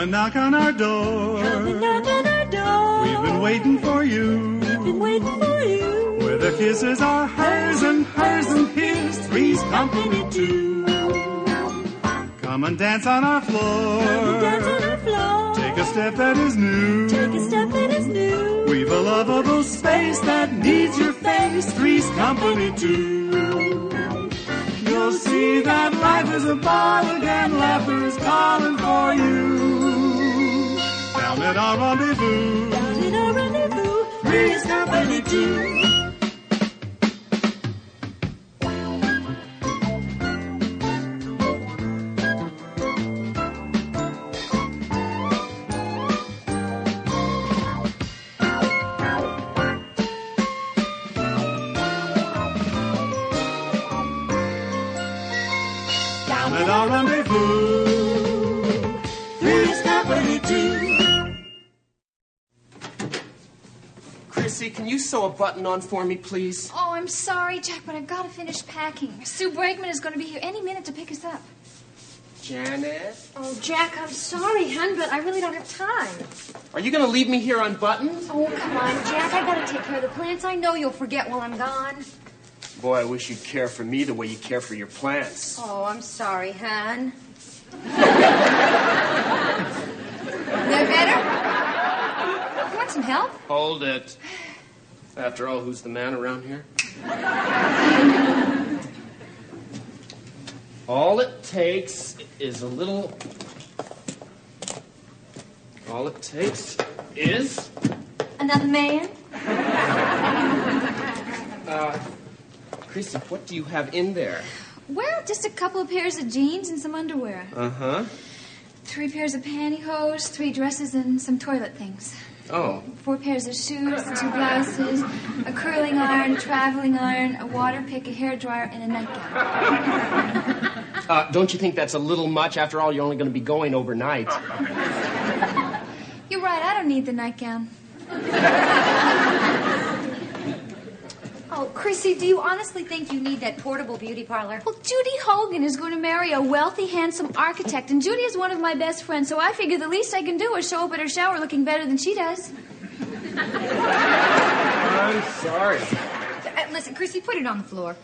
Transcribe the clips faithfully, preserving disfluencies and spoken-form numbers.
and knock on our door. Come and knock on our door. We've been waiting for you. We've been waiting for you. Where the kisses are hers and hers and his, three's company too. Come and dance on our floor. Come and dance on our floor. Take a step that is new. Take a step that is new. We've a lovable space that needs your face, three's company too. You'll see that life is a ball again, laughter is calling for you. Down at our rendezvous, Down at our rendezvous, three's company too. At our rendezvous, three's company too. Chrissy, can you sew a button on for me, please? Oh, I'm sorry, Jack, but I've got to finish packing. Sue Brakeman is going to be here any minute to pick us up. Janet? Oh, Jack, I'm sorry, hon, but I really don't have time. Are you going to leave me here unbuttoned? Oh, come on, Jack. I got to take care of the plants. I know you'll forget while I'm gone. Boy, I wish you'd care for me the way you care for your plants. Oh, I'm sorry, hon. That better? You want some help? Hold it. After all, who's the man around here? All it takes is a little... All it takes is... Another man? Uh... Chrissy, what do you have in there? Well, just a couple of pairs of jeans and some underwear. Uh-huh. Three pairs of pantyhose, three dresses, and some toilet things. Oh. Four pairs of shoes, two blouses, a curling iron, traveling iron, a water pick, a hairdryer, and a nightgown. Uh, don't you think that's a little much? After all, you're only going to be going overnight. You're right, I don't need the nightgown. Oh, Chrissy, do you honestly think you need that portable beauty parlor? Well, Judy Hogan is going to marry a wealthy, handsome architect, and Judy is one of my best friends, so I figure the least I can do is show up at her shower looking better than she does. I'm sorry. Uh, listen, Chrissy, put it on the floor.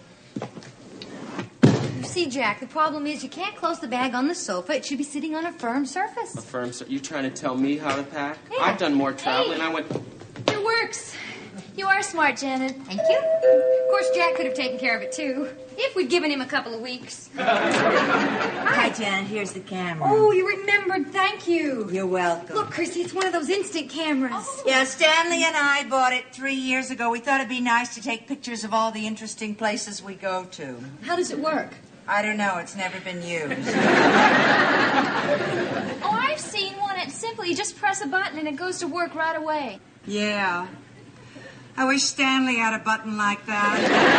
You see, Jack, the problem is you can't close the bag on the sofa. It should be sitting on a firm surface. A firm sur- You trying to tell me how to pack? Yeah. I've done more traveling. Hey. I went... It works. You are smart, Janet. Thank you. Of course, Jack could have taken care of it, too, if we'd given him a couple of weeks. Hi, Janet. Here's the camera. Oh, you remembered. Thank you. You're welcome. Look, Chrissy, it's one of those instant cameras. Oh. Yeah, Stanley and I bought it three years ago. We thought it'd be nice to take pictures of all the interesting places we go to. How does it work? I don't know. It's never been used. Oh, I've seen one. It's simple. You just press a button and it goes to work right away. Yeah. I wish Stanley had a button like that.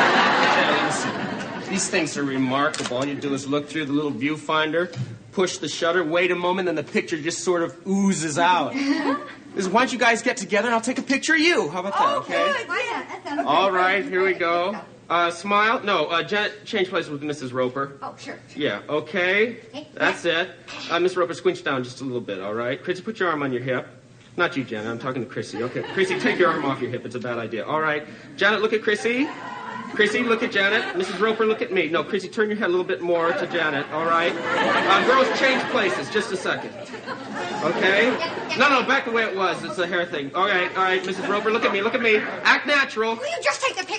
These things are remarkable. All you do is look through the little viewfinder, push the shutter, wait a moment, and the picture just sort of oozes out. Is, why don't you guys get together and I'll take a picture of you? How about that, Oh, okay? good. Yeah, that sounds All good. right, here we go. Uh, smile. No, uh, Janet, change places with Missus Roper. Oh, sure. Yeah, okay. That's it. Uh, Miss Roper, squinch down just a little bit, all right? Chrissy, put your arm on your hip. Not you, Janet. I'm talking to Chrissy. Okay. Chrissy, take your arm off your hip. It's a bad idea. All right. Janet, look at Chrissy. Chrissy, look at Janet. Missus Roper, look at me. No, Chrissy, turn your head a little bit more to Janet. All right. Uh, girls, change places. Just a second. Okay? No, no, back the way it was. It's a hair thing. All right, all right. Missus Roper, look at me. Look at me. Act natural. Will you just take the pic?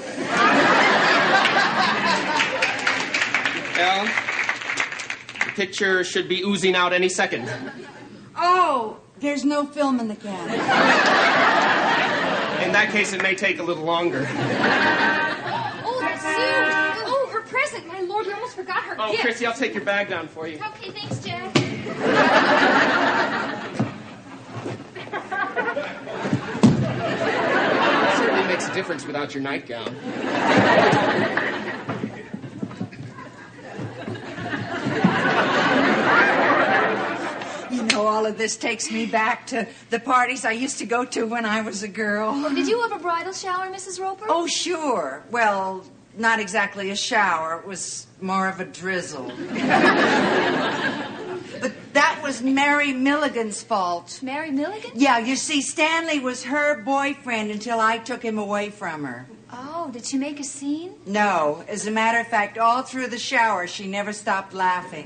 Al, the picture should be oozing out any second. Oh, there's no film in the camera. In that case, it may take a little longer. Oh, Sue. Oh, her present. My lord, we almost forgot her Oh, gift. Chrissy, I'll take your bag down for you. Okay, thanks, Jack. It certainly makes a difference without your nightgown. You know, all of this takes me back to the parties I used to go to when I was a girl. Did you have a bridal shower, Missus Roper? Oh, sure. Well, not exactly a shower. It was more of a drizzle. But that was was Mary Milligan's fault. Mary Milligan? Yeah, you see, Stanley was her boyfriend until I took him away from her. Oh, did she make a scene? No. As a matter of fact, all through the shower, she never stopped laughing.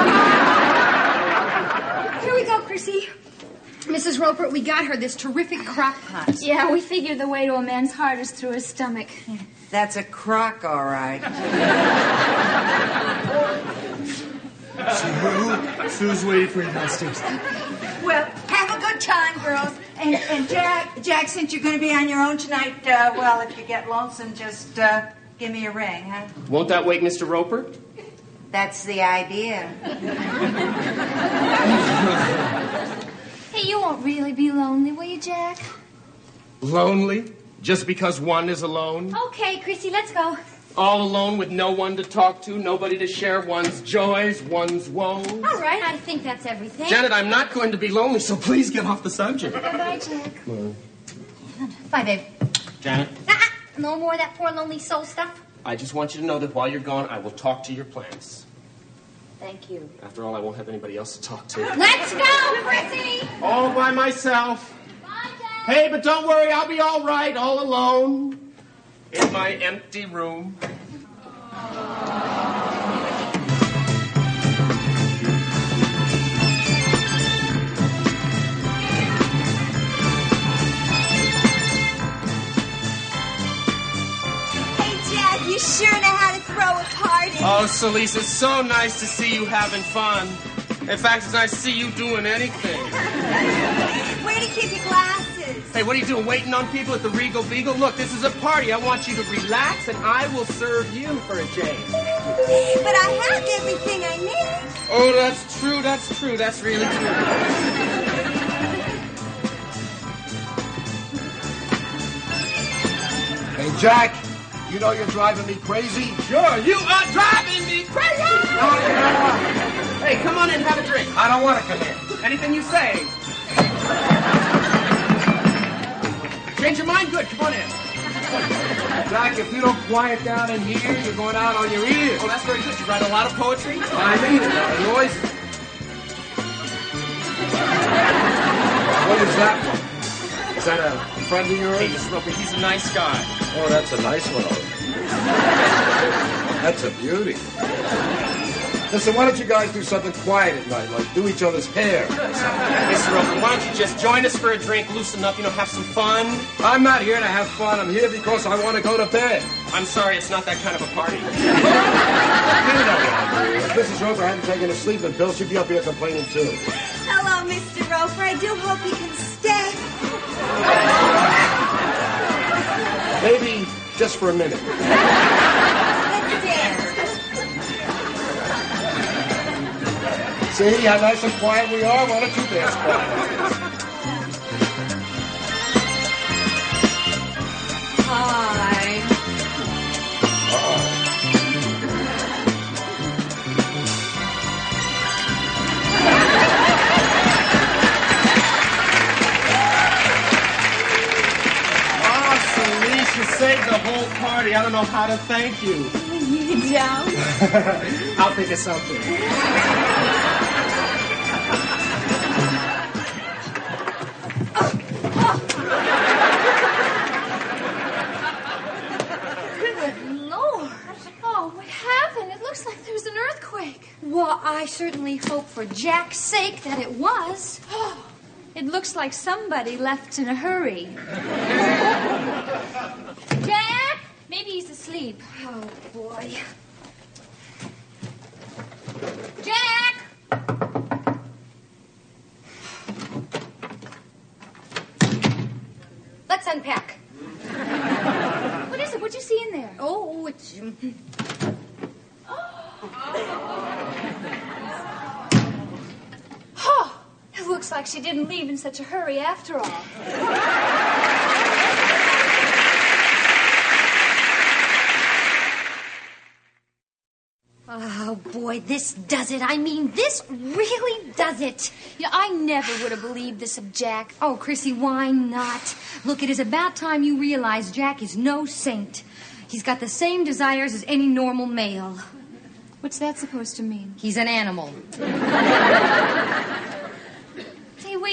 Here we go, Chrissy. Missus Roper, we got her this terrific crock pot. Yeah, we figured the way to a man's heart is through his stomach. That's a crock, all right. Sue, Sue's waiting for you downstairs. Well, have a good time, girls. And, and Jack, Jack, since you're going to be on your own tonight, uh, well, if you get lonesome, just uh, give me a ring, huh? Won't that wake Mister Roper? That's the idea. Hey, you won't really be lonely, will you, Jack? Lonely? Just because one is alone? Okay, Chrissy, let's go. All alone with no one to talk to, nobody to share one's joys, one's woes? All right, I think that's everything. Janet, I'm not going to be lonely, so please get off the subject. Bye, Jack. Bye, babe. Janet, Ah, no more of that poor lonely soul stuff. I just want you to know that while you're gone, I will talk to your plans. Thank you. After all, I won't have anybody else to talk to. Let's go, Chrissy! All by myself. Bye, Jack. Hey, but don't worry, I'll be all right, all alone. In my empty room. You sure know how to throw a party. Oh, Celise, it's so nice to see you having fun. In fact, it's nice to see you doing anything. Where do you keep your glasses? Hey, what are you doing, waiting on people at the Regal Beagle? Look, this is a party. I want you to relax, and I will serve you for a change. But I have everything I need. Oh, that's true, that's true, that's really true. Hey, Jack. You know you're driving me crazy? Sure, you are driving me crazy! Hey, come on in, have a drink. I don't want to come in. Anything you say. Change your mind? Good, come on in. Jack, if you don't quiet down in here, you're going out on your ears. Oh, that's very good. You write a lot of poetry? I mean it, Illinois. What is that one? Is that a friend of yours? Hey, Mister Roper, he's a nice guy. Oh, that's a nice one. That's a beauty. Listen, why don't you guys do something quiet at night, like do each other's hair? Mister Roper, why don't you just join us for a drink, loosen up, you know, have some fun? I'm not here to have fun. I'm here because I want to go to bed. I'm sorry, it's not that kind of a party. If Missus Roper hadn't taken a sleeping pill, she'd be up here complaining too. Hello, Mister Roper. I do hope you can stay. Maybe just for a minute. Let's dance. See how nice and quiet we are? Why don't you dance quiet? Hi. You saved the whole party. I don't know how to thank you. You don't? I'll think of something. Good Lord. Oh, what happened? It looks like there was an earthquake. Well, I certainly hope for Jack's sake that it was. It looks like somebody left in a hurry. Jack? Maybe he's asleep. Oh, boy. Jack! Let's unpack. What is it? What'd you see in there? Oh, it's... um, Oh, it looks like she didn't leave in such a hurry after all. Oh, boy, this does it. I mean, this really does it. You know, I never would have believed this of Jack. Oh, Chrissy, why not? Look, it is about time you realize Jack is no saint. He's got the same desires as any normal male. What's that supposed to mean? He's an animal.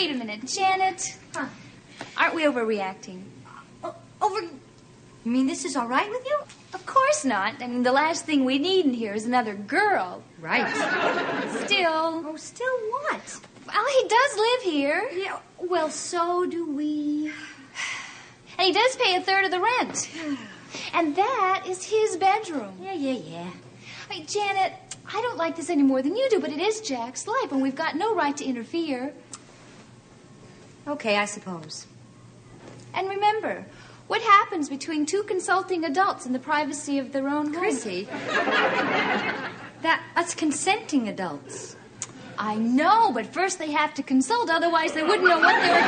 wait a minute. Janet, Huh. aren't we overreacting? O- over... You mean this is all right with you? Of course not. I mean, the last thing we need in here is another girl. Right. Still. Oh, still what? Well, he does live here. Yeah, well, so do we. And he does pay a third of the rent. And that is his bedroom. Yeah, yeah, yeah. I mean, Janet, I don't like this any more than you do, but it is Jack's life, and we've got no right to interfere. Okay, I suppose. And remember, what happens between two consulting adults in the privacy of their own home? Chrissy, that that's consenting adults. I know, but first they have to consult, otherwise they wouldn't know what they were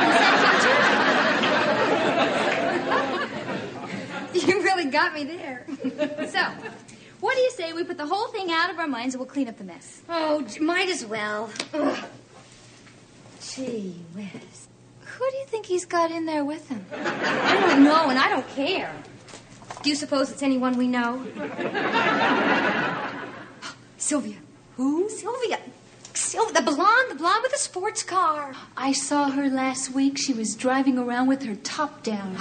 consenting You really got me there. to. So, what do you say we put the whole thing out of our minds and we'll clean up the mess? Oh, j- might as well. Ugh. Gee whiz. Who do you think he's got in there with him? I don't know, and I don't care. Do you suppose it's anyone we know? Sylvia. Who? Sylvia. Sylvia, the blonde, the blonde with the sports car. I saw her last week. She was driving around with her top down.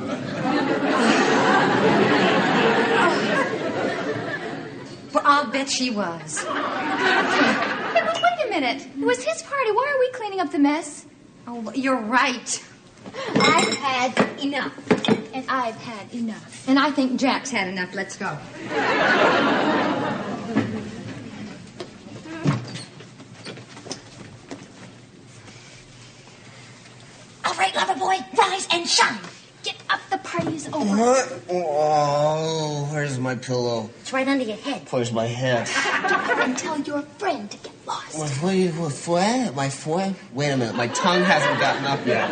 Well, I'll bet she was. Hey, but wait a minute. It was his party. Why are we cleaning up the mess? Oh, you're right. I've had enough. And I've had enough. And I think Jack's had enough. Let's go. All right, lover boy, rise and shine. Get up. The party is over. What? Oh, where's my pillow? It's right under your head. Where's my head? Get up and tell your friend to get lost. What, what, you- what, what? My foot? Wait a minute, my tongue hasn't gotten up yet.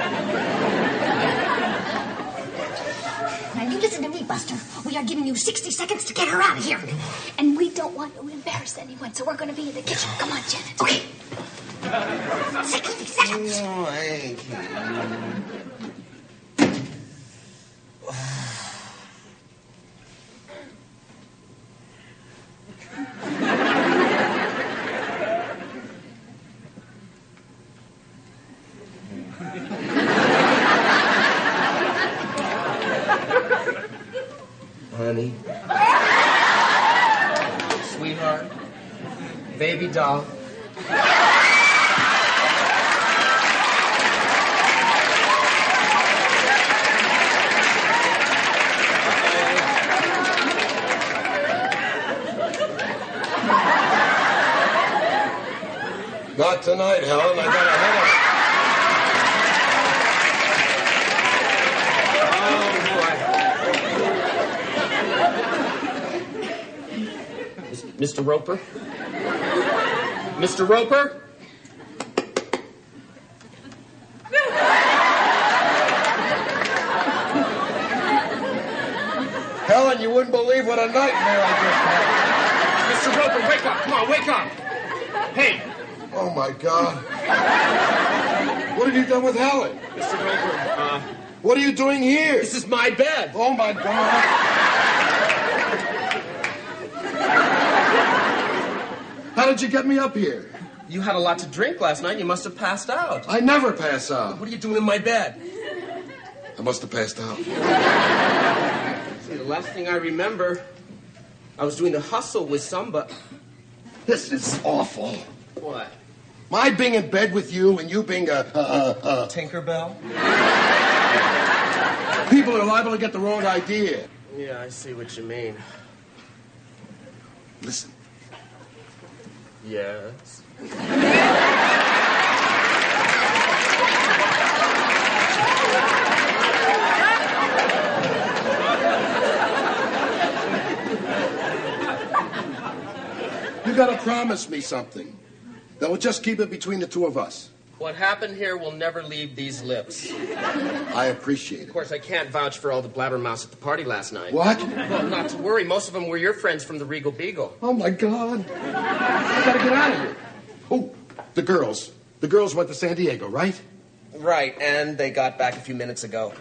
Now you listen to me, Buster. We are giving you sixty seconds to get her out of here. And we don't want to embarrass anyone, so we're going to be in the kitchen. Come on, Janet. Okay. sixty seconds. No, I can't. Honey. Sweetheart. Baby doll. Not tonight, Helen. I got a headache. Mister Roper? Mister Roper? Helen, you wouldn't believe what a nightmare I just Mister Roper, wake up. Come on, wake up. Hey, had. Oh, my God. What have you done with Helen? Mister Roper, uh, What are you doing here? this is my bed. Oh, my God. How did you get me up here? You had a lot to drink last night. You must have passed out. I never pass out. What are you doing in my bed? I must have passed out. See, the last thing I remember, I was doing the hustle with somebody. This is awful. What? My being in bed with you and you being a, a, a, a... Tinkerbell? People are liable to get the wrong idea. Yeah, I see what you mean. Listen. Yes. You gotta promise me something. That will just keep it between the two of us. What happened here will never leave these lips. I appreciate Of it. course, I can't vouch for all the blabbermouths at the party last night. What? Well, not to worry. Most of them were your friends from the Regal Beagle. Oh, my God. I gotta get out of here. Oh, the girls. The girls went to San Diego, right? Right, and they got back a few minutes ago.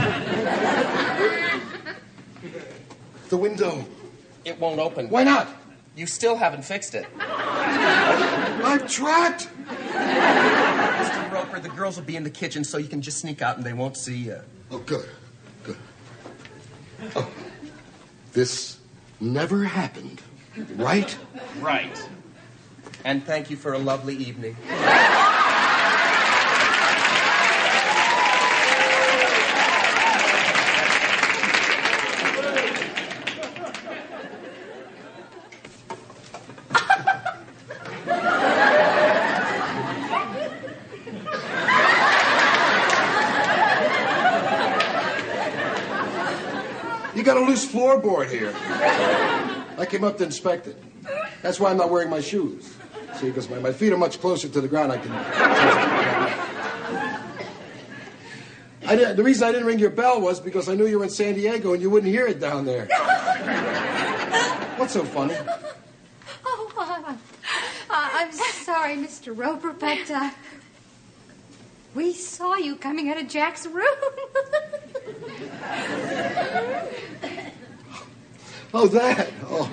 The window. It won't open. Why not? You still haven't fixed it. I've tried. Mister Roper, Roper, the girls will be in the kitchen, so you can just sneak out and they won't see you. Oh, good. Good. Oh, this never happened, right? Right. And thank you for a lovely evening. You got a loose floorboard here. I came up to inspect it. That's why I'm not wearing my shoes. See, because my, my feet are much closer to the ground, I can... I did, the reason I didn't ring your bell was because I knew you were in San Diego and you wouldn't hear it down there. What's so funny? Oh, uh, uh, I'm sorry, Mister Roper, but uh, we saw you coming out of Jack's room. Oh, that. Oh.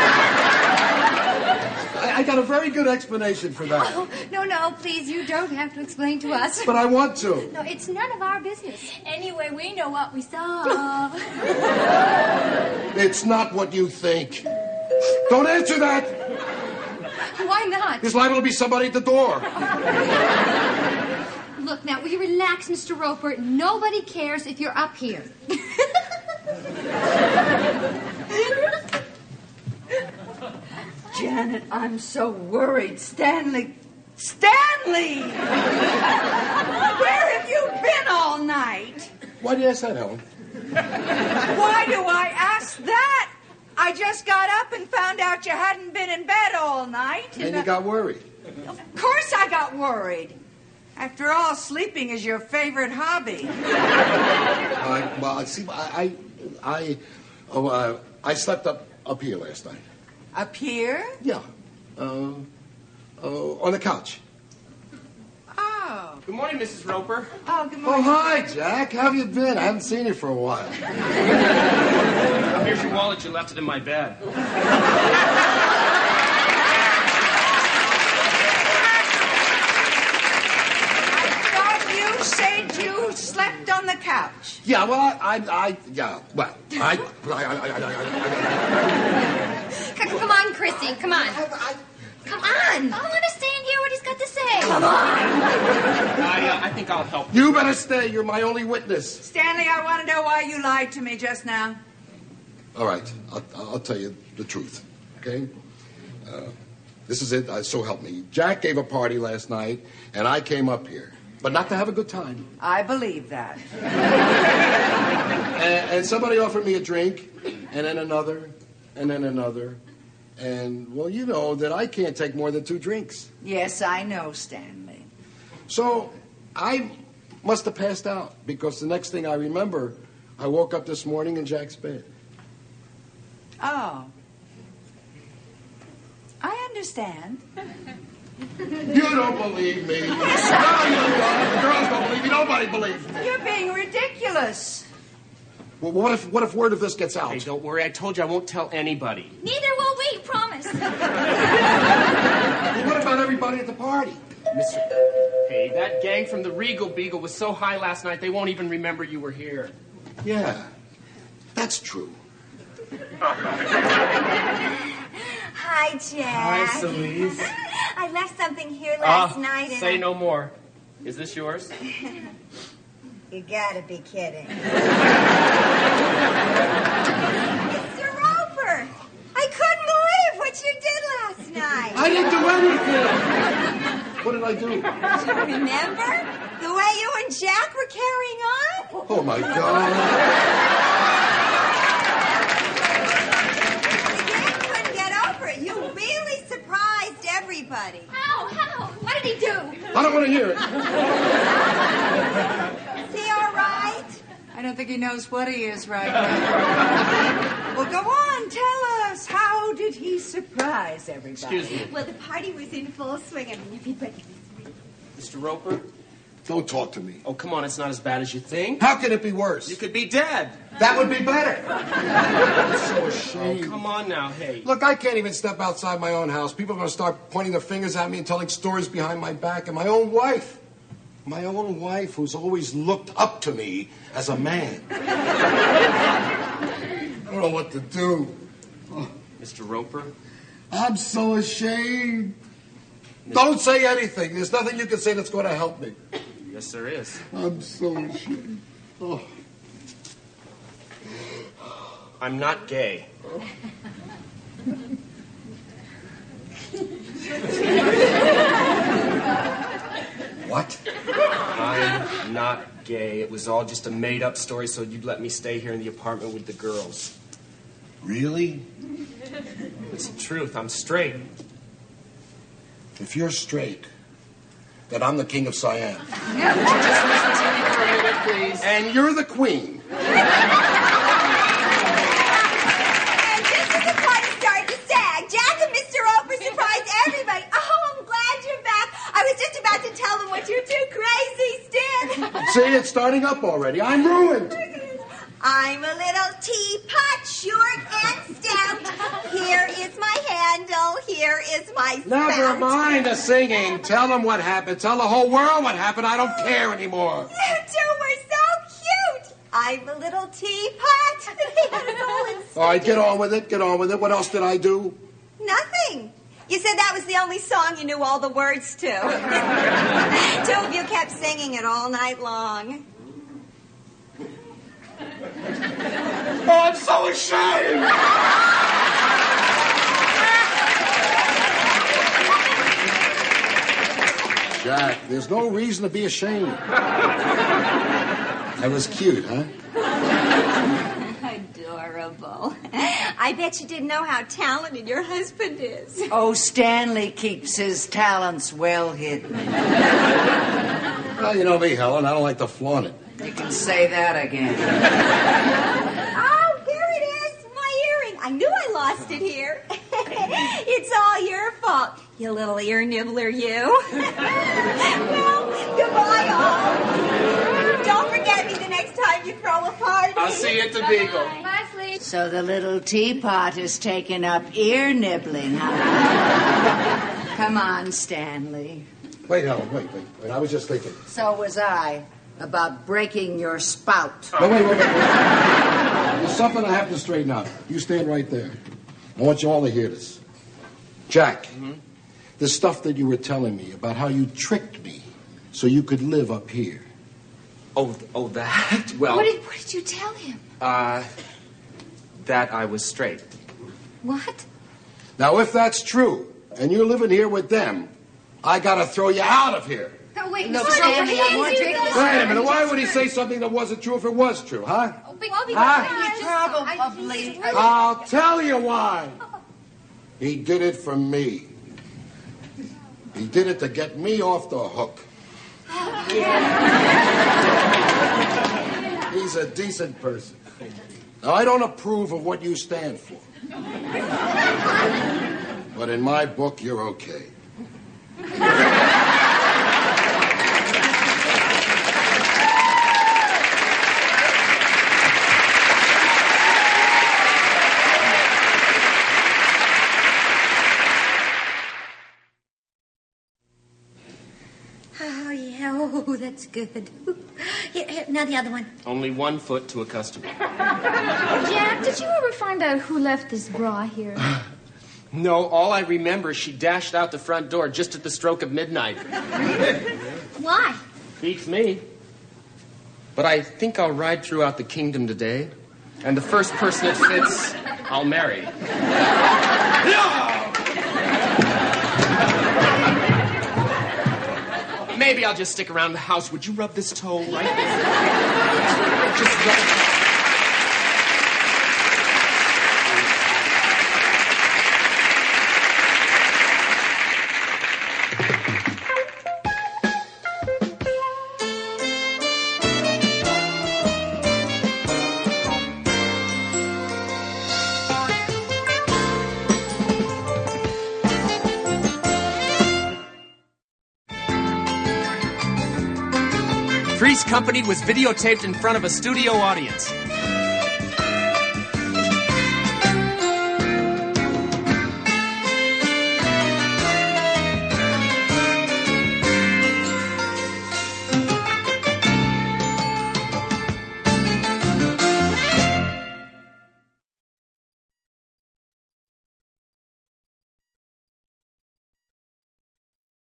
I, I got a very good explanation for that. Oh, no, no, please, you don't have to explain to us. But I want to. No, it's none of our business. Anyway, we know what we saw. It's not what you think. Don't answer that. Why not? There's liable to be somebody at the door. Look, now, will you relax, Mister Roper? Nobody cares if you're up here. Janet, I'm so worried. Stanley. Stanley! Where have you been all night? Why do you ask that, Helen? Why do I ask that? I just got up and found out you hadn't been in bed all night. And you got worried. Of course I got worried. After all, sleeping is your favorite hobby. I, well, see, I, I, I, oh, uh, I slept up up here last night. Up here? Yeah, uh, uh, on the couch. Oh. Good morning, Missus Roper. Oh, good Oh, morning. hi, Jack. How have you been? I haven't seen you for a while. Oh, here's your wallet. You left it in my bed. You said you slept on the couch. Yeah, well, I, I, I yeah, well, I, I, I, I, I, I, C- Come on, Chrissy, come on. Come on. I want to stay and hear what he's got to say. Come on. I, uh, I think I'll help you. You better stay. You're my only witness. Stanley, I want to know why you lied to me just now. All right, I'll, I'll tell you the truth, okay? Uh, this is it, uh, so help me. Jack gave a party last night, and I came up here. But not to have a good time. I believe that. And, and somebody offered me a drink, and then another, and then another. And, well, you know that I can't take more than two drinks. Yes, I know, Stanley. So I must have passed out, because the next thing I remember, I woke up this morning in Jack's bed. Oh. I understand. You don't believe me. No, you don't. The girls don't believe me. Nobody believes me. You're being ridiculous. Well, what if what if word of this gets out? Hey, don't worry. I told you I won't tell anybody. Neither will we, promise. Well, what about everybody at the party? Mister Hey, that gang from the Regal Beagle was so high last night they won't even remember you were here. Yeah, that's true. Hi, Jack. Hi, Celise. I left something here last Uh, night. And say I... no more. Is this yours? You gotta be kidding. Mister Roper, I couldn't believe what you did last night. I didn't do anything. What did I do? Do you remember the way you and Jack were carrying on? Oh, my God. Jack couldn't get over it. You really surprised everybody. How? How? What did he do? I don't want to hear it. Is he all right? I don't think he knows what he is right now. Well, go on, tell us. How did he surprise everybody? Excuse me. Well, the party was in full swing. I mean, everybody was sweet. Mister Roper? Don't talk to me. Oh, come on. It's not as bad as you think. How can it be worse? You could be dead. That would be better. I'm so ashamed. Oh, come on now. Hey. Look, I can't even step outside my own house. People are going to start pointing their fingers at me and telling stories behind my back. And my own wife, My own wife, who's always looked up to me as a man. I don't know what to do. Oh. Mister Roper? I'm so ashamed. Don't say anything. There's nothing you can say that's going to help me. Yes, there is. I'm so ashamed. Oh. I'm not gay. What? I'm not gay. It was all just a made-up story so you'd let me stay here in the apartment with the girls. Really? It's the truth. I'm straight. If you're straight, then I'm the king of Siam. Yeah, would you just listen to me for a minute, please? And you're the queen. And just as the party started to sag, Jack and Mister Roper surprised everybody. Oh, I'm glad you're back. I was just about to tell them what you two crazies did. See, it's starting up already. I'm ruined. I'm a little teapot, short and stout. Here is my handle. Here is my spout. Never mind the singing. Tell them what happened. Tell the whole world what happened. I don't care anymore. You two were so cute. I'm a little teapot. All right, get on with it. Get on with it. What else did I do? Nothing. You said that was the only song you knew all the words to. Two of you kept singing it all night long. Oh, I'm so ashamed. Jack, there's no reason to be ashamed. That was cute, huh? Adorable. I bet you didn't know how talented your husband is. Oh, Stanley keeps his talents well hidden. Well, you know me, Helen. I don't like to flaunt it. You can say that again. Oh, here it is. My earring. I knew I lost it here. It's all your fault, you little ear nibbler, you. Well, goodbye, all. Don't forget me the next time you throw a party. I'll see you at the Beagle. Bye, Sleep. So the little teapot is taking up ear nibbling, huh? Come on, Stanley. Wait, Helen, wait, wait, wait. I was just thinking. So was I. About breaking your spout. No, wait, wait, wait. There's something I have to straighten out. You stand right there. I want you all to hear this. Jack, mm-hmm. The stuff that you were telling me about how you tricked me so you could live up here. Oh, oh, that? Well... What did, what did you tell him? Uh, that I was straight. What? Now, if that's true, and you're living here with them, I gotta throw you out of here. Oh, wait, no, Stanley, I want to Wait a minute, why would he say something that wasn't true if it was true, huh? Oh, well, because Huh? I Probably. I'll tell you why. He did it for me. He did it to get me off the hook. He's a decent person. Now, I don't approve of what you stand for. But in my book, you're okay. Oh, yeah. Oh, that's good. Here, here, now the other one. Only one foot to a customer. Jack, did you ever find out who left this bra here? No, all I remember is she dashed out the front door just at the stroke of midnight. Why? Beats me. But I think I'll ride throughout the kingdom today, and the first person that fits, I'll marry. Maybe I'll just stick around the house. Would you rub this toe right there? Just rub it. Three's Company was videotaped in front of a studio audience.